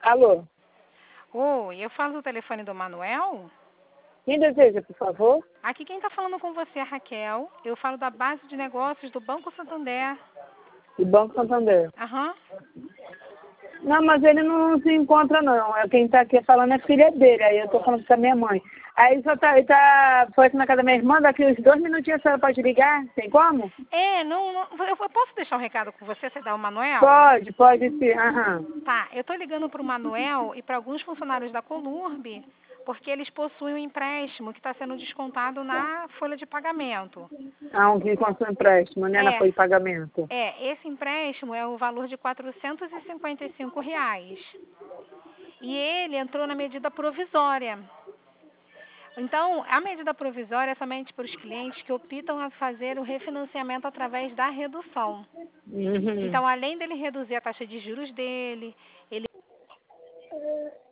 Alô? Oi, eu falo do telefone do Manuel. Quem deseja, por favor? Aqui quem está falando com você é a Raquel. Eu falo da base de negócios do Banco Santander. Do Banco Santander. Aham. Não, mas ele não se encontra, não. Quem está aqui falando é filha dele. Aí eu estou falando com a minha mãe. Aí foi aqui na casa da minha irmã, daqui uns 2 minutinhos a senhora pode ligar? Tem como? Eu posso deixar um recado com você dá o Manuel? Pode sim. Aham. Tá, eu tô ligando para o Manuel e para alguns funcionários da Colurb, porque eles possuem um empréstimo que está sendo descontado na folha de pagamento. Um que encontrou empréstimo, né? Na folha de pagamento. Esse empréstimo é o valor de R$ 455. E ele entrou na medida provisória. Então, a medida provisória é somente para os clientes que optam a fazer o refinanciamento através da redução. Uhum. Então, além dele reduzir a taxa de juros dele, ele